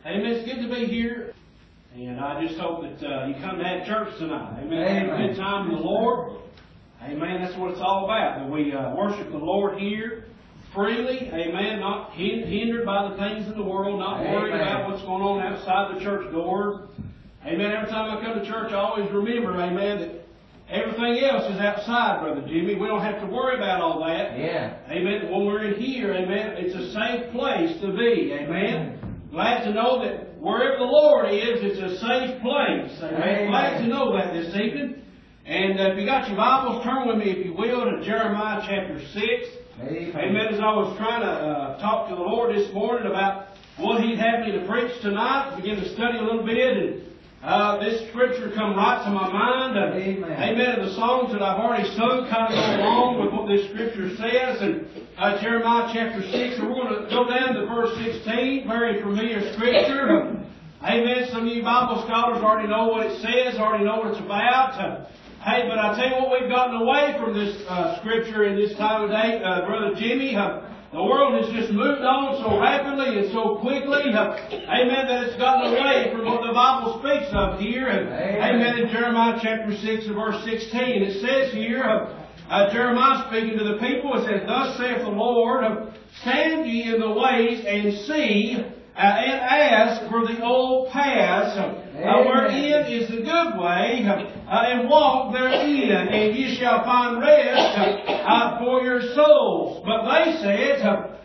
Amen. It's good to be here. And I just hope that you come to have church tonight. Amen. Have a good time in the Lord. Amen. That's what it's all about. That we worship the Lord here freely. Amen. Not hindered by the things of the world. Not worried about what's going on outside the church doors. Amen. Every time I come to church, I always remember, amen, that everything else is outside, Brother Jimmy. We don't have to worry about all that. Yeah. Amen. When we're in here, amen, it's a safe place to be. Amen. Glad to know that wherever the Lord is, it's a safe place. Amen. Glad to know that this evening. And if you got your Bibles, turn with me, if you will, to Jeremiah chapter 6. Amen. As I was trying to talk to the Lord this morning about what He'd have me to preach tonight, begin to study a little bit, and this scripture come right to my mind. Amen. And the songs that I've already sung kind of go along with what this scripture says. And Jeremiah chapter 6, and we're going to go down to verse 16. Very familiar scripture. Amen. Some of you Bible scholars already know what it says, already know what it's about. Hey, but I tell you what, we've gotten away from this scripture in this time of day, Brother Jimmy. The world has just moved on so rapidly and so quickly, amen, that it's gotten away from what the Bible speaks of here. Amen. In Jeremiah chapter 6 and verse 16, it says here, Jeremiah speaking to the people, it says, "Thus saith the Lord, stand ye in the ways and see, and ask for the old paths, wherein is the good way, and walk therein, and ye shall find rest for your souls. But they said,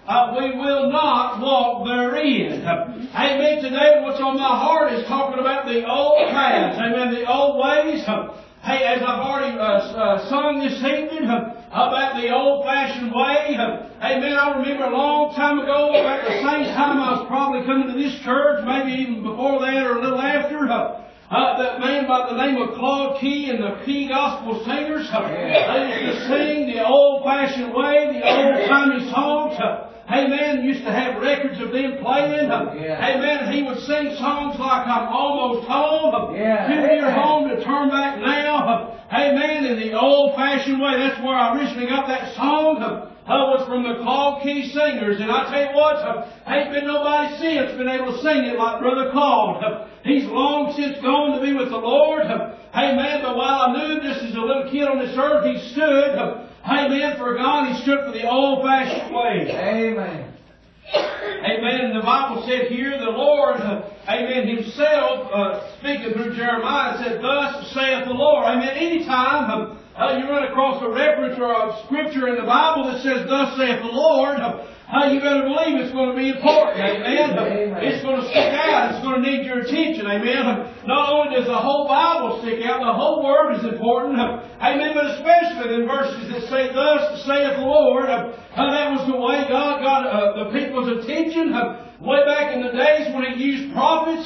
we will not walk therein." Amen. Today what's on my heart is talking about the old paths. Amen. The old ways. Hey, as I've already sung this evening about the old-fashioned way. Amen. I remember a long time ago, about the same time I was probably coming to this church, maybe even before that or a little after, that man by the name of Claude Key and the Key Gospel Singers, they used to sing the old-fashioned way, the old-timey songs. Amen. Used to have records of them playing. Amen. He would sing songs like "I'm Almost Home." "Till you're home to turn back now." Amen. In the old-fashioned way. That's where I originally got that song. Was from the Claude Key Singers. And I tell you what, ain't been nobody since been able to sing it like Brother Claude. He's long since gone to be with the Lord. Amen. But while I knew him just as a little kid on this earth, he stood. Amen. For God, he stood for the old-fashioned way. Amen. Amen. And the Bible said here, the Lord, amen, Himself, speaking through Jeremiah, said, "Thus saith the Lord." Amen. Anytime you run across a reference or a scripture in the Bible that says, "Thus saith the Lord," you better believe it's going to be important. Amen. It's going to stick out. It's going to need your attention. Amen. Not only does the whole Bible stick out, the whole Word is important. Amen. But especially in verses that say, "Thus saith the Lord," that was the way God got the people's attention. Way back in the days when He used prophets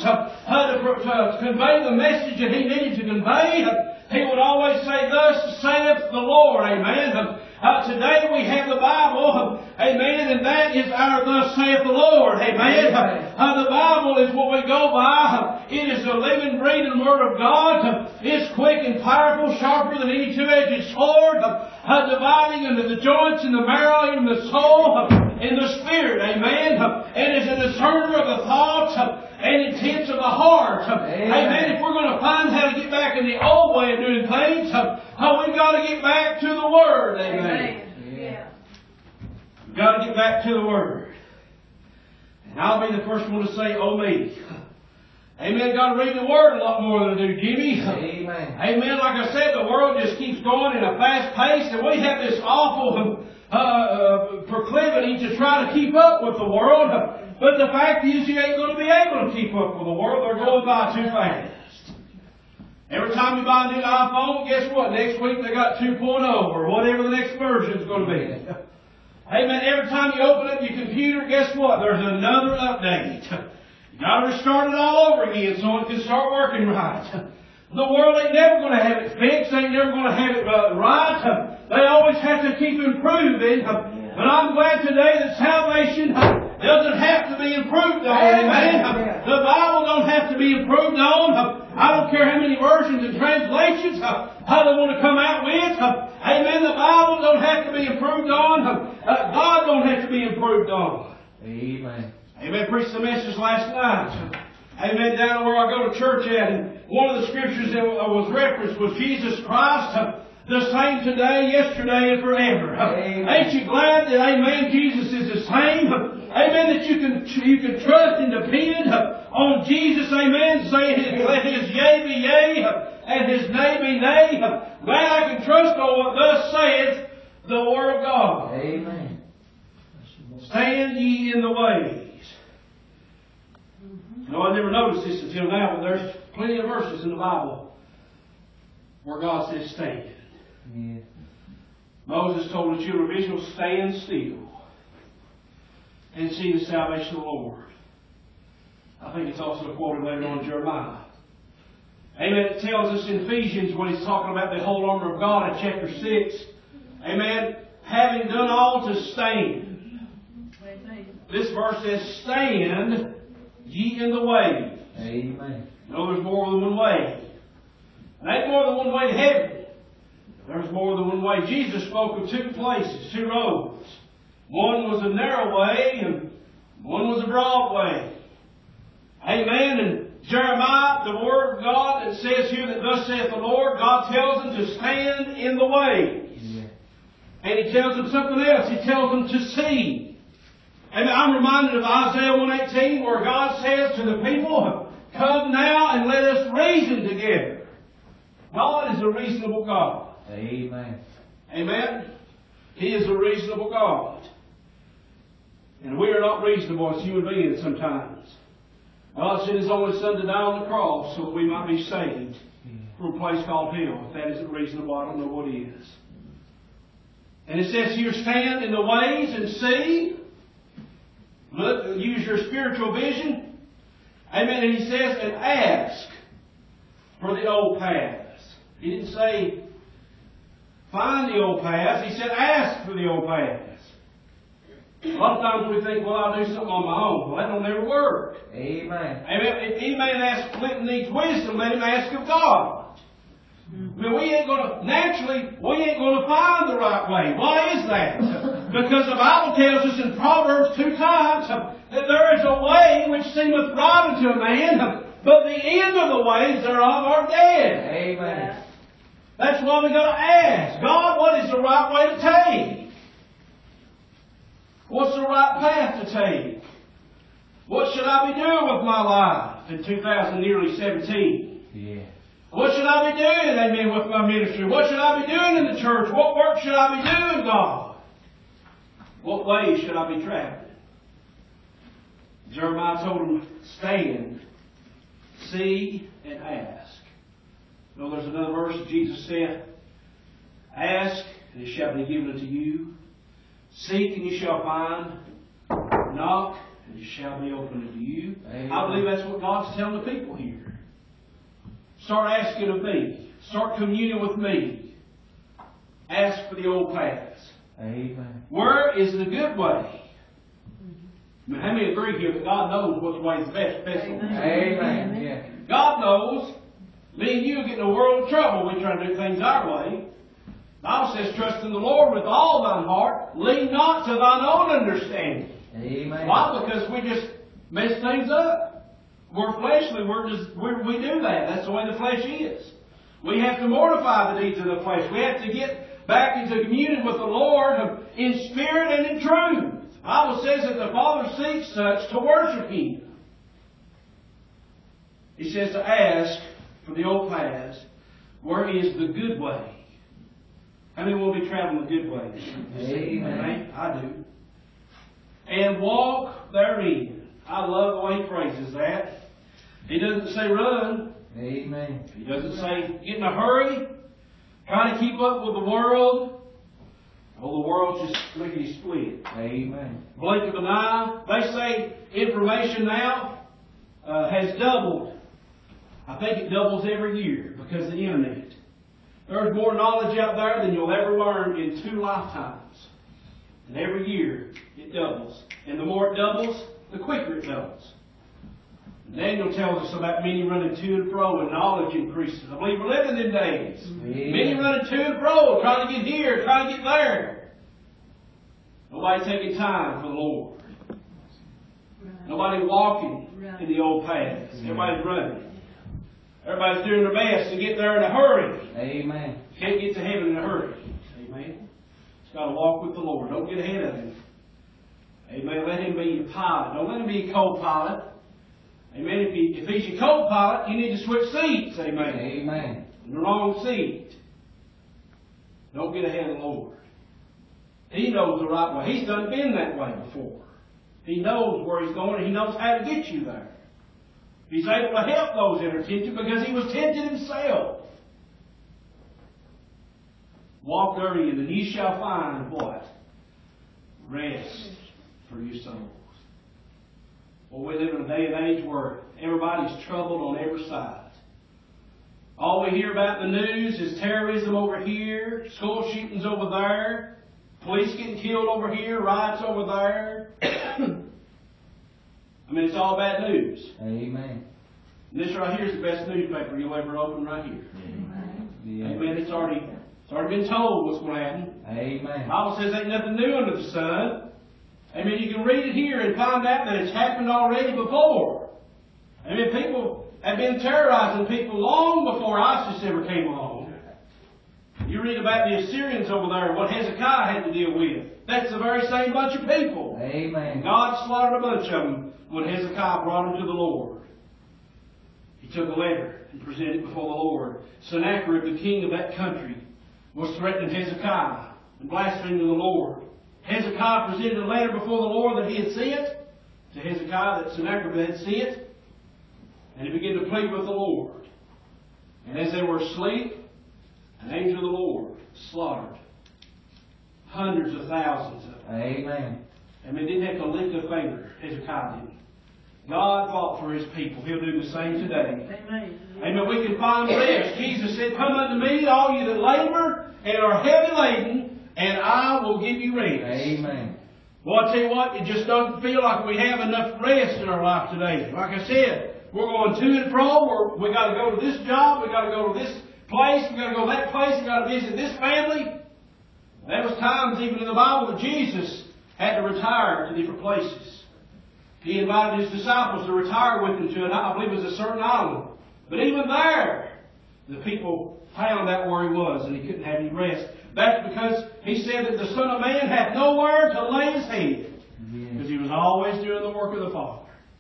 to convey the message that He needed to convey, He would always say, "Thus saith the Lord." Amen. Today we have the Bible, amen, and that is our "Thus saith the Lord." Amen. The Bible is what we go by. It is the living, breathing Word of God. It's quick and powerful, sharper than any two-edged sword, dividing into the joints and the marrow, and the soul, and the spirit. Amen. And is a discerner of the thoughts and intents of the heart. Amen. If we're going to find how to get back in the old way of doing things, we've got to get back to the Word. Amen. Yeah. We've got to get back to the Word. And I'll be the first one to say, "Oh me." Amen. Got to read the Word a lot more than I do, Jimmy. Amen. Amen. Like I said, the world just keeps going in a fast pace, and we have this awful proclivity to try to keep up with the world. But the fact is, you ain't going to be able to keep up with the world. They're going by too fast. Every time you buy a new iPhone, guess what? Next week they got 2.0 or whatever the next version is going to be. Amen. Every time you open up your computer, guess what? There's another update. You got to restart it all over again so it can start working right. The world ain't never going to have it fixed. Ain't never going to have it right. They always have to keep improving. But I'm glad today that salvation doesn't have to be improved on. Amen. The Bible don't have to be improved on. I don't care how many versions and translations how they want to come out with. Amen. The Bible don't have to be improved on. God don't have to be improved on. Amen. Amen. Preached the message last night. Amen. Down where I go to church at, and one of the scriptures that was referenced was Jesus Christ, the same today, yesterday, and forever. Amen. Ain't you glad that, amen, Jesus is the same? Amen, that you can trust and depend on Jesus, amen, saying, let His yea be yea, and His nay be nay. Glad I can trust on what thus saith the Word of God. Amen. Stand ye in the ways. No, I never noticed this until now, but there's plenty of verses in the Bible where God says stand. Yeah. Moses told the children of Israel, stand still and see the salvation of the Lord. I think it's also quoted later on in Jeremiah. Amen. It tells us in Ephesians when he's talking about the whole armor of God in chapter 6. Amen. Having done all to stand. This verse says, stand ye in the way. Amen. No, there's more than one way. There ain't more than one way to heaven. There's more than one way. Jesus spoke of two places, two roads. One was a narrow way and one was a broad way. Amen. And Jeremiah, the Word of God, it says here that thus saith the Lord, God tells them to stand in the way. Yeah. And He tells them something else. He tells them to see. And I'm reminded of Isaiah 1:18 where God says to the people, come now and let us reason together. God is a reasonable God. Amen. Amen. He is a reasonable God. And we are not reasonable as human beings sometimes. God sent His only Son to die on the cross so that we might be saved from a place called hell. If that isn't reasonable, I don't know what is. And it says here, stand in the ways and see. Look, use your spiritual vision. Amen. And He says, and ask for the old paths. He didn't say, find the old paths. He said, ask for the old paths. A lot of times we think, well, I'll do something on my own. Well, that don't ever work. Amen. Amen. If any man asks Clinton needs wisdom, let him ask of God. I mean, we ain't going to find the right way. Why is that? Because the Bible tells us in Proverbs 2 times that there is a way which seemeth right unto a man, but the end of the ways thereof are dead. Amen. That's why we got to ask, God, what is the right way to take? What's the right path to take? What should I be doing with my life in 2017? Yeah. What should I be doing, amen, with my ministry? What should I be doing in the church? What work should I be doing, God? What way should I be traveling? Jeremiah told him, stand, see, and ask. You know, there's another verse that Jesus said, ask, and it shall be given unto you. Seek, and you shall find. Knock, and it shall be opened unto you. Amen. I believe that's what God's telling the people here. Start asking of me. Start communing with me. Ask for the old paths. Amen. Where is the good way? I mean, how many agree here that God knows which way is the best one? Amen. Yeah. God knows. Me and you get in a world of trouble. We try to do things our way. The Bible says, trust in the Lord with all thine heart. Lean not to thine own understanding. Amen. Why? Because we just mess things up. We're fleshly. We do that. That's the way the flesh is. We have to mortify the deeds of the flesh. We have to get back into communion with the Lord in spirit and in truth. The Bible says that the Father seeks such to worship Him. He says to ask for the old paths, where is the good way? How many will be traveling the good way? Amen. I do. And walk therein. I love the way he phrases that. He doesn't say run. Amen. He doesn't say get in a hurry. Try to keep up with the world. Oh, the world's just lickety split. Amen. Blink of an eye. They say information now has doubled. I think it doubles every year because of the internet. There's more knowledge out there than you'll ever learn in 2 lifetimes. And every year it doubles. And the more it doubles, the quicker it doubles. Daniel tells us about many running to and fro and knowledge increases. I believe we're living in days. Amen. Many running to and fro, trying to get here, trying to get there. Nobody taking time for the Lord. Nobody walking in the old paths. Everybody's running. Everybody's doing their best to get there in a hurry. Amen. Can't get to heaven in a hurry. Amen. It's got to walk with the Lord. Don't get ahead of Him. Amen. Let Him be your pilot. Don't let Him be your co-pilot. Amen. If He's your co-pilot, you need to switch seats. Amen. Amen. In the wrong seat. Don't get ahead of the Lord. He knows the right way. He's done been that way before. He knows where He's going and He knows how to get you there. He's able to help those that are tempted because He was tempted Himself. Walk therein and ye shall find what? Rest for your souls. Well, we live in a day and age where everybody's troubled on every side. All we hear about in the news is terrorism over here, school shootings over there, police getting killed over here, riots over there. I mean, it's all bad news. Amen. And this right here is the best newspaper you'll ever open right here. Amen. Amen. It's already been told what's going to happen. Amen. The Bible says ain't nothing new under the sun. Amen. You can read it here and find out that it's happened already before. Amen. People have been terrorizing people long before ISIS ever came along. You read about the Assyrians over there, what Hezekiah had to deal with. That's the very same bunch of people. Amen. And God slaughtered a bunch of them when Hezekiah brought them to the Lord. He took a letter and presented it before the Lord. Sennacherib, the king of that country, was threatening Hezekiah and blaspheming the Lord. Hezekiah presented a letter before the Lord that he had sent to Hezekiah, that Sennacherib had sent, and he began to plead with the Lord. And as they were asleep, an angel of the Lord slaughtered hundreds of thousands of them. Amen. And they didn't have to lift a finger. Hezekiah didn't. God fought for His people. He'll do the same today. Amen. Amen. We can find rest. Jesus said, "Come unto me, all you that labor and are heavy laden, and I will give you rest." Amen. Well, I tell you what, it just doesn't feel like we have enough rest in our life today. Like I said, we're going to and fro. We got to go to this job. We got to go to this place. We got to go to that place. We got to visit this family. There was times even in the Bible that Jesus had to retire to different places. He invited His disciples to retire with Him to, I believe it was a certain island. But even there, the people found out where He was and He couldn't have any rest. That's because He said that the Son of Man hath nowhere to lay His head. Because He was always doing the work of the Father.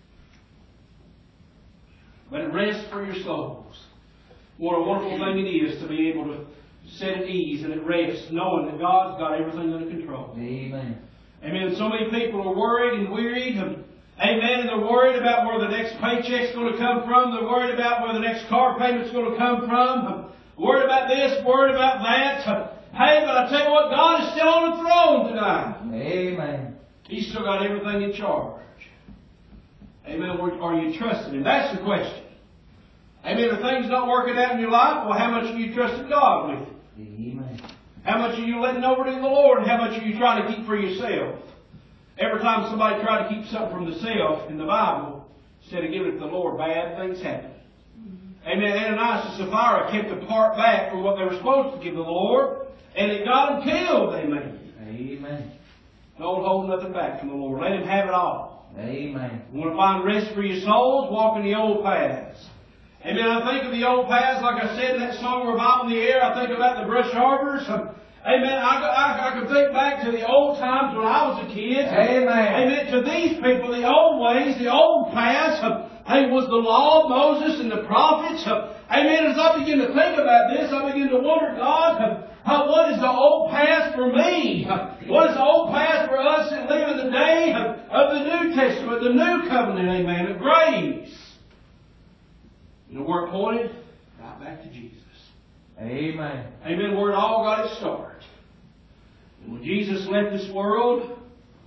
But rest for your souls. What a wonderful thing it is to be able to sit at ease and at rest, knowing that God's got everything under control. Amen. Amen. So many people are worried and wearied. Amen. And they're worried about where the next paycheck's going to come from. They're worried about where the next car payment's going to come from. Worried about this, worried about that. Hey, but I tell you what, God is still on the throne tonight. Amen. He's still got everything in charge. Amen. Are you trusting Him? That's the question. Amen. If things not working out in your life, well, how much are you trusting God with? Amen. How much are you letting over to the Lord, and how much are you trying to keep for yourself? Every time somebody tried to keep something from themselves in the Bible, instead of giving it to the Lord, bad things happen. Amen. Ananias and Sapphira kept a part back from what they were supposed to give to the Lord, and it got them killed. Amen. Amen. Don't hold nothing back from the Lord. Let Him have it all. Amen. You want to find rest for your souls? Walk in the old paths. Amen. I think of the old paths, like I said in that song, Revival in the Air. I think about the brush arbors. Amen. I can think back to the old times when I was a kid. Amen. Amen. To these people, the old ways, the old paths, was the law of Moses and the prophets. Amen. As I begin to think about this, I begin to wonder, God, what is the old path for me? What is the old path for us that live in the day of the New Testament, the New Covenant, amen, of grace? You know where it pointed? Right back to Jesus. Amen. Amen. Where it all got its start. And when Jesus left this world,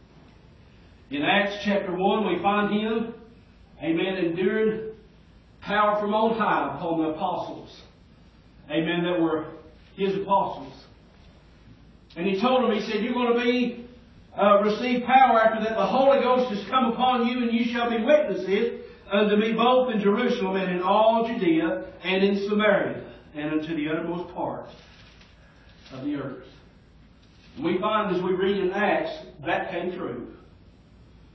in Acts chapter 1, we find Him, amen, enduring power from on high upon the apostles. Amen. That were His apostles. And He told them, He said, you're going to receive power after that the Holy Ghost has come upon you, and you shall be witnesses unto me both in Jerusalem and in all Judea and in Samaria and unto the uttermost parts of the earth. And we find as we read in Acts, that came true.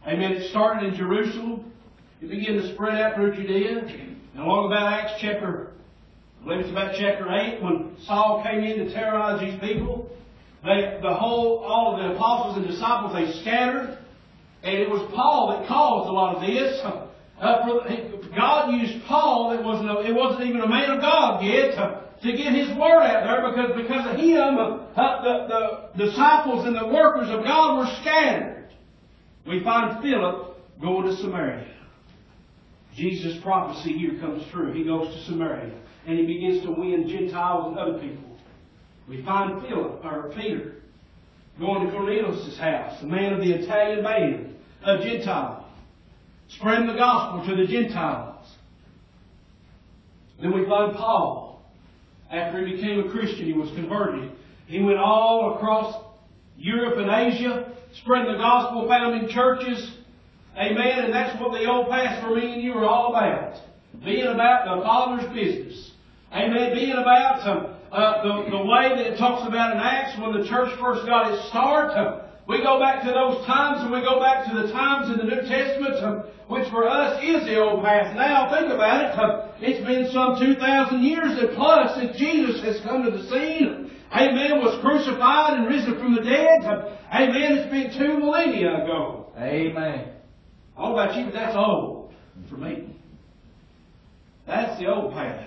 Amen. It started in Jerusalem. It began to spread out through Judea. And along about Acts chapter, I believe it's about chapter 8, when Saul came in to terrorize these people, all of the apostles and disciples, they scattered. And it was Paul that caused a lot of this. God used Paul, it wasn't even a man of God yet, to get his word out there, because of him, the disciples and the workers of God were scattered. We find Philip going to Samaria. Jesus' prophecy here comes true. He goes to Samaria, and he begins to win Gentiles and other people. We find Peter going to Cornelius' house, a man of the Italian band of Gentiles, spreading the gospel to the Gentiles. Then we find Paul. After he became a Christian, he was converted. He went all across Europe and Asia, spreading the gospel, founding churches. Amen. And that's what the old pastor, me and you, are all about. Being about the Father's business. Amen. Being about the way that it talks about in Acts when the church first got its start. We go back to those times, and we go back to the times in the New Testament, which for us is the old past. Now, think about it. It's been some 2,000 years and plus since Jesus has come to the scene. Amen. Was crucified and risen from the dead. Amen. It's been 2 millennia ago. Amen. I don't know about you, but that's old for me. That's the old path.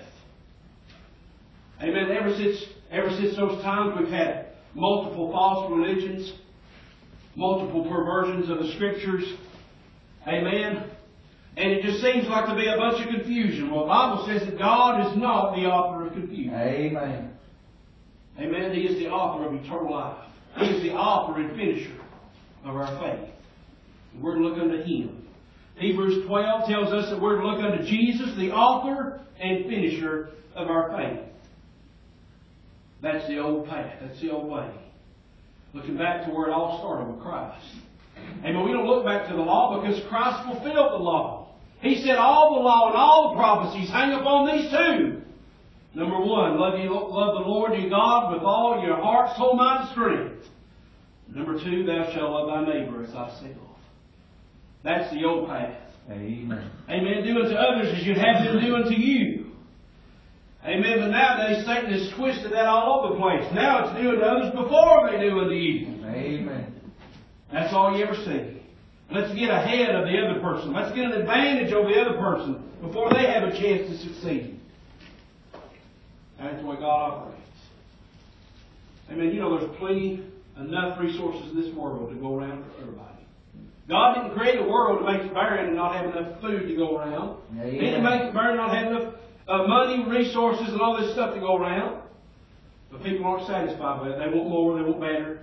Amen. Ever since those times, we've had multiple false religions, multiple perversions of the Scriptures. Amen. And it just seems like to be a bunch of confusion. Well, the Bible says that God is not the author of confusion. Amen. Amen. He is the author of eternal life. He is the author and finisher of our faith. We're to look unto Him. Hebrews 12 tells us that we're to look unto Jesus, the author and finisher of our faith. That's the old path. That's the old way. Looking back to where it all started with Christ. Amen. We don't look back to the law because Christ fulfilled the law. He said all the law and all the prophecies hang upon these two. Number 1, love the Lord your God with all your heart, soul, mind, and strength. Number 2, thou shalt love thy neighbor as thyself. That's the old path. Amen. Amen. Do unto others as you'd have them do unto you. Amen. But nowadays Satan has twisted that all over the place. Now it's do unto others before they do unto you. Amen. That's all you ever see. Let's get ahead of the other person. Let's get an advantage over the other person before they have a chance to succeed. That's the way God operates. Amen. You know, there's enough resources in this world to go around for everybody. God didn't create a world to make it barren and not have enough food to go around. Amen. He didn't make it barren and not have enough money, resources, and all this stuff to go around. But people aren't satisfied with it. They want more, they want better.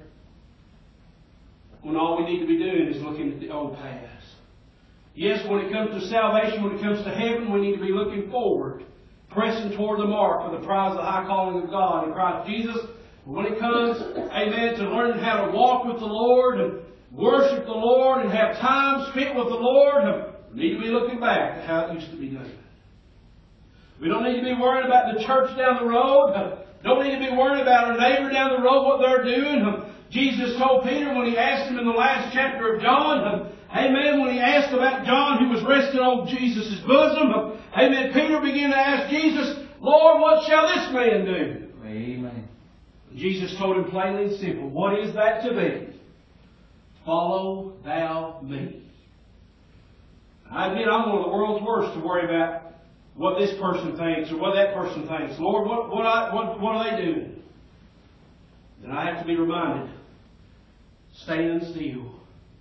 When all we need to be doing is looking at the old paths. Yes, when it comes to salvation, when it comes to heaven, we need to be looking forward, pressing toward the mark for the prize of the high calling of God in Christ Jesus. But when it comes, amen, to learning how to walk with the Lord and worship the Lord and have time spent with the Lord, we need to be looking back to how it used to be done. We don't need to be worried about the church down the road. Don't need to be worried about our neighbor down the road, what they're doing. Jesus told Peter when he asked him in the last chapter of John, amen, when he asked about John who was resting on Jesus' bosom, amen, Peter began to ask Jesus, Lord, what shall this man do? Amen. Jesus told him plainly and simple, what is that to thee? Follow thou me. I admit I'm one of the world's worst to worry about what this person thinks or what that person thinks. Lord, what are they doing? Then I have to be reminded, stand still.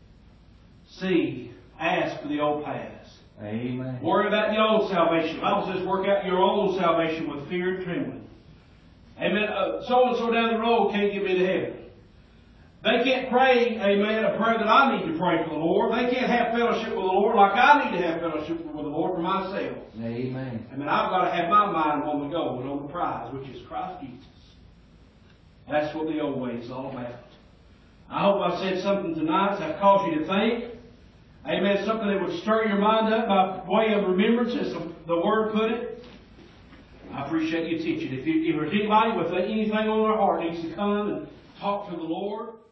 See, ask for the old paths. Amen. Worry about your own salvation. The Bible says work out your own salvation with fear and trembling. Amen. So-and-so down the road can't get me to heaven. They can't pray, amen, a prayer that I need to pray for the Lord. They can't have fellowship with the Lord like I need to have fellowship with the Lord for myself. Amen. Amen. I've got to have my mind on the goal and on the prize, which is Christ Jesus. That's what the old way is all about. I hope I've said something tonight that's caused you to think. Amen. Something that would stir your mind up by way of remembrance, as the Word put it. I appreciate you teaching. If there's anybody with anything on their heart needs to come and talk to the Lord,